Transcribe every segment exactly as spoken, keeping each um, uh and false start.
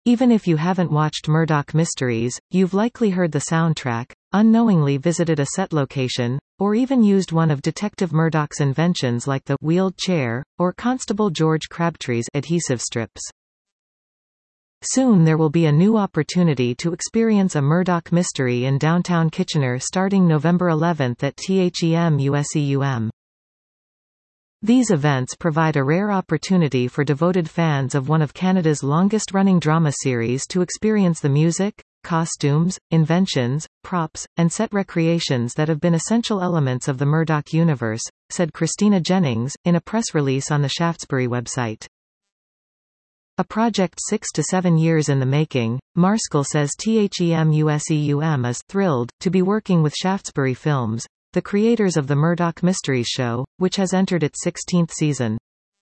Even if you haven't watched Murdoch Mysteries, you've likely heard the soundtrack, unknowingly visited a set location, or even used one of Detective Murdoch's inventions like the wheeled chair, or Constable George Crabtree's adhesive strips. Soon there will be a new opportunity to experience a Murdoch mystery in downtown Kitchener starting November eleventh at THEM USEUM. These events provide a rare opportunity for devoted fans of one of Canada's longest-running drama series to experience the music, costumes, inventions, props, and set recreations that have been essential elements of the Murdoch universe, said Christina Jennings, in a press release on the Shaftesbury website. A project six to seven years in the making, Marskell says THEM USEUM is thrilled to be working with Shaftesbury Films, the creators of the Murdoch Mysteries show, which has entered its sixteenth season.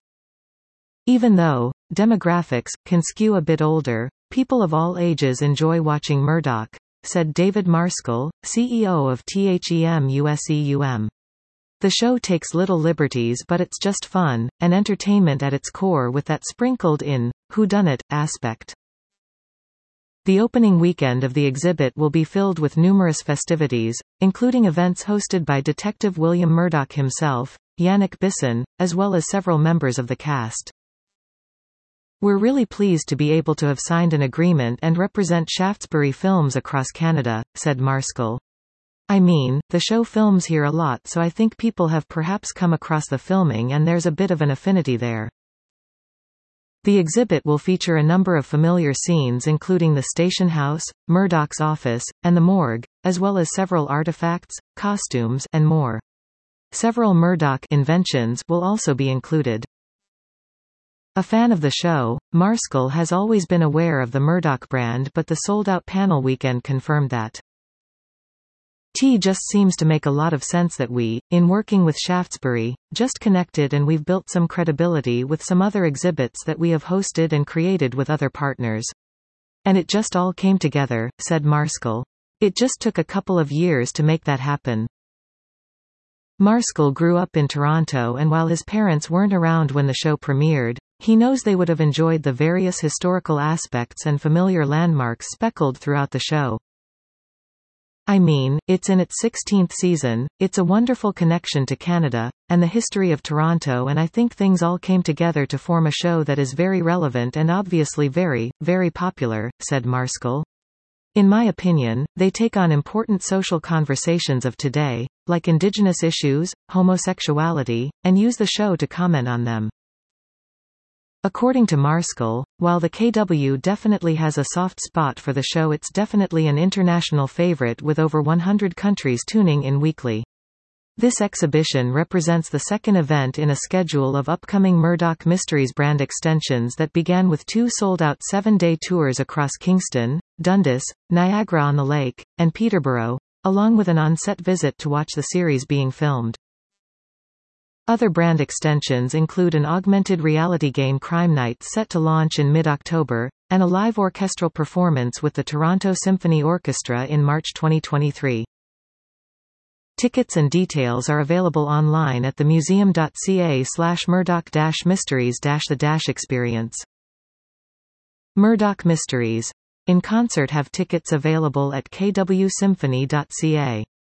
Even though demographics can skew a bit older, people of all ages enjoy watching Murdoch, said David Marskell, C E O of THEM USEUM. The show takes little liberties, but it's just fun, and entertainment at its core with that sprinkled-in, whodunit aspect. The opening weekend of the exhibit will be filled with numerous festivities, including events hosted by Detective William Murdoch himself, Yannick Bisson, as well as several members of the cast. We're really pleased to be able to have signed an agreement and represent Shaftesbury Films across Canada, said Marskell. I mean, the show films here a lot, so I think people have perhaps come across the filming and there's a bit of an affinity there. The exhibit will feature a number of familiar scenes including the station house, Murdoch's office, and the morgue, as well as several artifacts, costumes, and more. Several Murdoch inventions will also be included. A fan of the show, Marskell has always been aware of the Murdoch brand, but the sold-out panel weekend confirmed that. T just seems to make a lot of sense that we, in working with Shaftesbury, just connected and we've built some credibility with some other exhibits that we have hosted and created with other partners. And it just all came together, said Marskell. It just took a couple of years to make that happen. Marskell grew up in Toronto, and while his parents weren't around when the show premiered, he knows they would have enjoyed the various historical aspects and familiar landmarks speckled throughout the show. I mean, it's in its sixteenth season, it's a wonderful connection to Canada, and the history of Toronto, and I think things all came together to form a show that is very relevant and obviously very, very popular, said Marskell. In my opinion, they take on important social conversations of today, like Indigenous issues, homosexuality, and use the show to comment on them. According to Marskell, while the K W definitely has a soft spot for the show, it's definitely an international favorite with over one hundred countries tuning in weekly. This exhibition represents the second event in a schedule of upcoming Murdoch Mysteries brand extensions that began with two sold-out seven-day tours across Kingston, Dundas, Niagara-on-the-Lake, and Peterborough, along with an on-set visit to watch the series being filmed. Other brand extensions include an augmented reality game Crime Night set to launch in mid-October, and a live orchestral performance with the Toronto Symphony Orchestra in March twenty twenty-three. Tickets and details are available online at themuseum.ca slash murdoch-mysteries-the-experience. Murdoch Mysteries. In concert have tickets available at k w symphony dot c a.